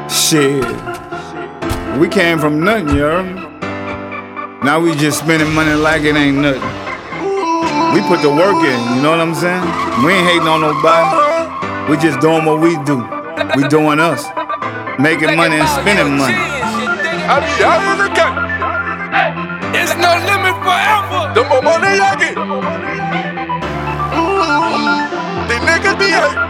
Shit. We came from nothing, you heard me? Now we just spending money like it ain't nothing. We put the work in, you know what I'm saying? We ain't hating on nobody. We just doing what we do. We doing us. Making money and spending money. It's no limit forever. The more money I get, the niggas be hurt.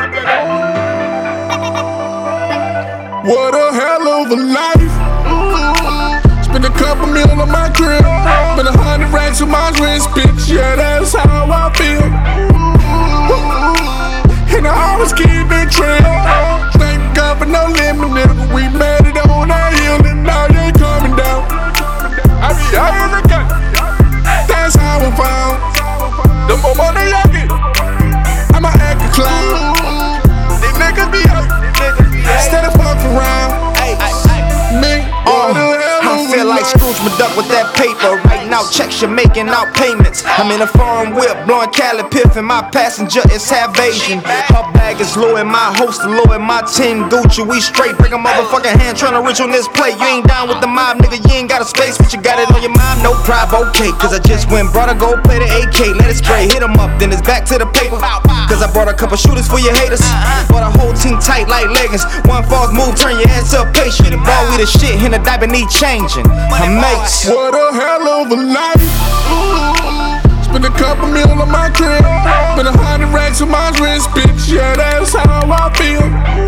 What a hell of a life. Spend a couple mil on my crib. Spend 100 racks on my wrist, bitch. Yeah, that's how I feel. And I always keep it trail. Thank God for no limit, nigga. We made it on that hill and now you ain't coming down. I be out in the cut. That's how I found. The more money I get, I'ma act a clown. These niggas be out. Instead of fuck around. Me, I feel like Scrooge McDuck with that paper. Writing out checks, you're making out payments. I'm in a foreign whip, blowing Cali Piff, and my passenger is half Asian. Her bag is low and my host low and my team Gucci. We straight, break a motherfucking hand, tryna reach on this plate. You ain't down with the mob, nigga, you ain't got a space, but you got it on your mind. No drive, okay, cause I just went, brought a go play the AK, let it spray, hit 'em up, then it's back to the paper. Cause I brought a couple shooters for your haters. Brought a whole team tight like leggings. One false move, turn your ass to a patient. Ball, we the shit, and the diaper need changing. My mates. What a hell of a life. Spend a couple mil on my crib. Spend 100 racks on my wrist, bitch. Yeah, that's how I feel.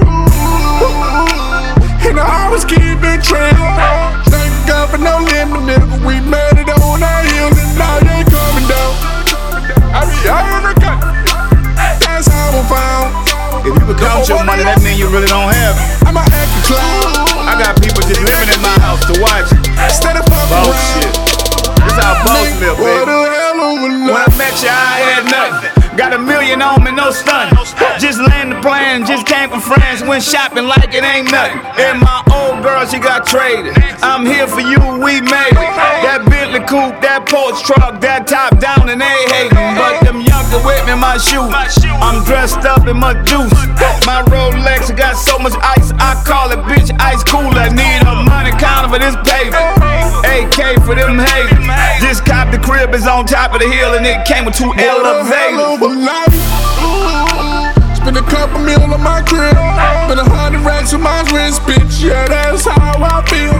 And I always keep it trail. Thank God for no limit, nigga. We made it on that hill and now you ain't coming down. I be out in the cut. That's how I found. If you can count your money, that mean you really don't have it. I'ma act a clown. I got people just living in my house to watch it. Instead of fucking Boss around. shit. This how boss live, What baby. a hell of a When I life. met you, I had nothing. Got $1 million on me, no stunning. Just landed the plane, just came from France. Went shopping like it ain't nothing. And my old girl, she got traded. I'm here for you, we made it. That Bentley coupe, that Porsche truck, that top down and they hatin'. But them younger with me, my shoes. I'm dressed up in my juice. My Rolex got so much ice, I call it bitch ice cooler. Need a money counter for this paper. AK for them haters. This cop, the crib is on top of the hill and it came with 2 What a hell elevators. of a life. Spend a couple mil on my crib. Spend 100 racks on my wrist, bitch. Yeah, that's how I feel.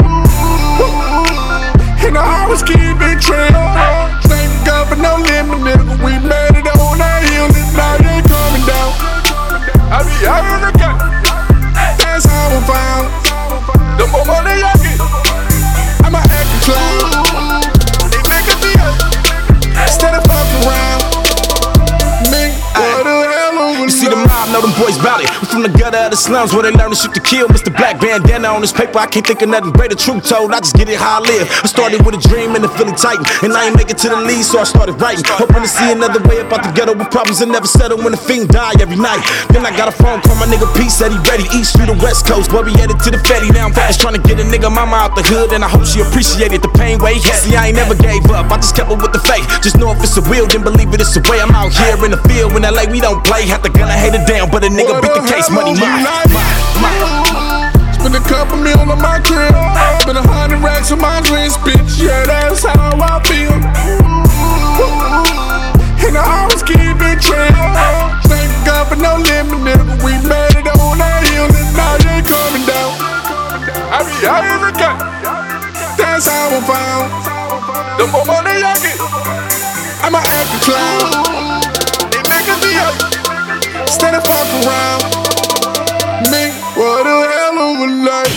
And I always keep it trail. Thank God for no limit, nigga. We made it on that hill and now you ain't coming down. I be out in the cut. That's how I found. The more money I get, I'ma act a clown. These niggas be out. Instead of fucking around. Me, what the hell of a You see the mob, know them boys bout it. We from the gutter of the slums where they learn to shoot to kill. Mr. Black bandana on this paper, I can't think of nothing greater. Truth told, I just get it how I live. I started with a dream and a Philly Titan, and I ain't make it to the lead, so I started writing. Hoping to see another way up out the ghetto with problems and never settle when the fiend die every night. Then I got a phone call, my nigga P said he ready. East through the West Coast, where we headed to the Fetty. Now I'm focused trying to get a nigga mama out the hood, and I hope she appreciated the pain way. See, I ain't never gave up, I just kept up with the faith. Just know if it's a will, then believe it, it's a way. I'm out here in the field, in LA, we don't play. Have to gun a hater down, but a nigga beat the case. Money mine. Spend a couple mil on my crib. Spend 100 racks on my wrist, bitch. Yeah, that's how I feel. And I always keep it trail. Thank God for no limit, nigga. We made it on that hill and now you ain't coming down. I be out in the cut. That's how I found. The more money I get, I'ma act a clown. These niggas be out. Instead of fuck around. Me, what the hell of a life.